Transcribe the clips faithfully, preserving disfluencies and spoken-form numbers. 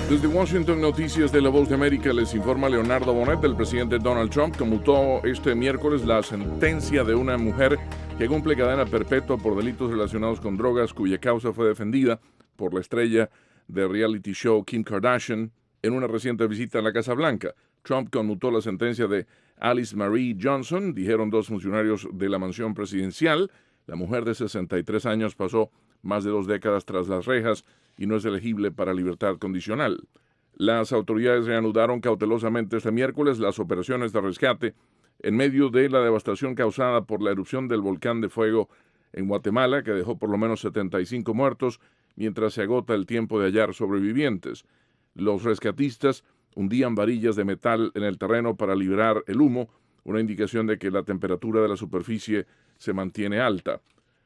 Desde Washington, Noticias de La Voz de América, les informa Leonardo Bonet. El presidente Donald Trump conmutó este miércoles la sentencia de una mujer que cumple cadena perpetua por delitos relacionados con drogas, cuya causa fue defendida por la estrella de reality show Kim Kardashian en una reciente visita a la Casa Blanca. Trump conmutó la sentencia de Alice Marie Johnson, dijeron dos funcionarios de la mansión presidencial. La mujer de sesenta y tres años pasó más de dos décadas tras las rejas y no es elegible para libertad condicional. Las autoridades reanudaron cautelosamente este miércoles las operaciones de rescate en medio de la devastación causada por la erupción del volcán de fuego en Guatemala, que dejó por lo menos setenta y cinco muertos, mientras se agota el tiempo de hallar sobrevivientes. Los rescatistas hundían varillas de metal en el terreno para liberar el humo, una indicación de que la temperatura de la superficie se mantiene alta.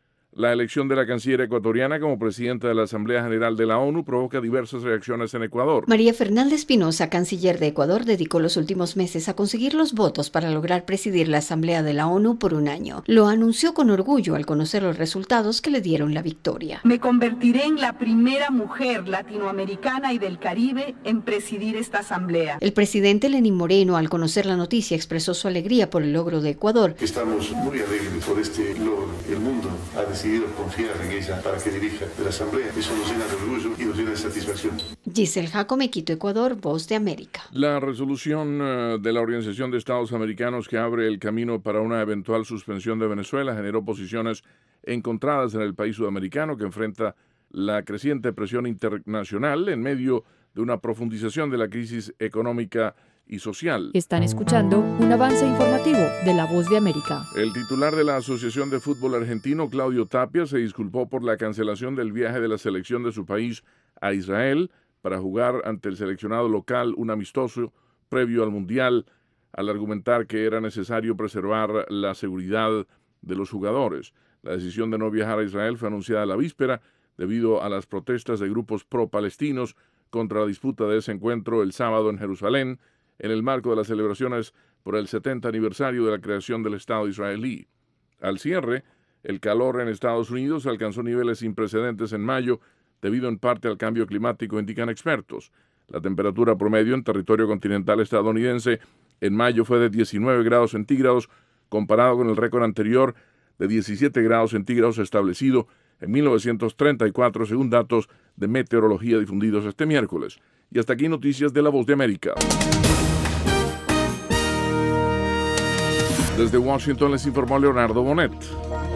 La elección de la canciller ecuatoriana como presidenta de la Asamblea General de la ONU provoca diversas reacciones en Ecuador. María Fernanda Espinosa, canciller de Ecuador, dedicó los últimos meses a conseguir los votos para lograr presidir la Asamblea de la ONU por un año. Lo anunció con orgullo al conocer los resultados que le dieron la victoria. Me convertiré en la primera mujer latinoamericana y del Caribe en presidir esta asamblea. El presidente Lenín Moreno, al conocer la noticia, expresó su alegría por el logro de Ecuador. Estamos muy alegres por este logro. El mundo ha decidido confiar en ella para que dirija la Asamblea. Eso nos llena de orgullo y nos llena de satisfacción. Giselle Jacome, Quito, Ecuador, Voz de América. La resolución uh, de la Organización de Estados Americanos que abre el camino para una eventual suspensión de Venezuela generó posiciones encontradas en el país sudamericano, que enfrenta la creciente presión internacional en medio de una profundización de la crisis económica y social. Están escuchando un avance informativo de La Voz de América. El titular de la Asociación de Fútbol Argentino, Claudio Tapia, se disculpó por la cancelación del viaje de la selección de su país a Israel para jugar ante el seleccionado local un amistoso previo al Mundial, al argumentar que era necesario preservar la seguridad de los jugadores. La decisión de no viajar a Israel fue anunciada la víspera debido a las protestas de grupos pro-palestinos contra la disputa de ese encuentro el sábado en Jerusalén, en el marco de las celebraciones por el setenta aniversario de la creación del Estado israelí. Al cierre, el calor en Estados Unidos alcanzó niveles sin precedentes en mayo, debido en parte al cambio climático, indican expertos. La temperatura promedio en territorio continental estadounidense en mayo fue de diecinueve grados centígrados, comparado con el récord anterior de diecisiete grados centígrados establecido en mil novecientos treinta y cuatro, según datos de meteorología difundidos este miércoles. Y hasta aquí noticias de La Voz de América. Desde Washington les informó Leonardo Bonet.